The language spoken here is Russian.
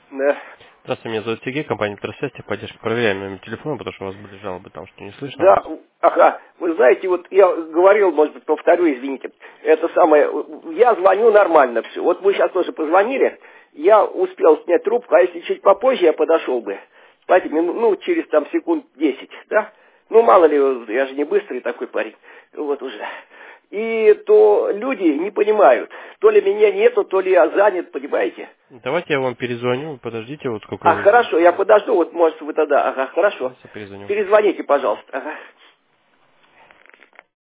Да. Здравствуйте, меня зовут Сергей, компания «Интерсвязь», поддержка. Проверяем номер телефона, потому что у вас были жалобы, там что не слышно Да, вас. ага. Вы знаете, вот я говорил, может быть, повторю, извините. Это самое, я звоню нормально все. Вот вы сейчас тоже позвонили, я успел снять трубку, а если чуть попозже я подошел бы, знаете, через там секунд 10, да? Ну, мало ли, я же не быстрый такой парень. Вот уже. И то люди не понимают, то ли меня нету, то ли я занят, понимаете? Давайте я вам перезвоню, подождите, вот сколько А, вы... хорошо, я подожду, вот, может, вы тогда, ага, хорошо. Сейчас я перезвоню. Перезвоните, пожалуйста, ага.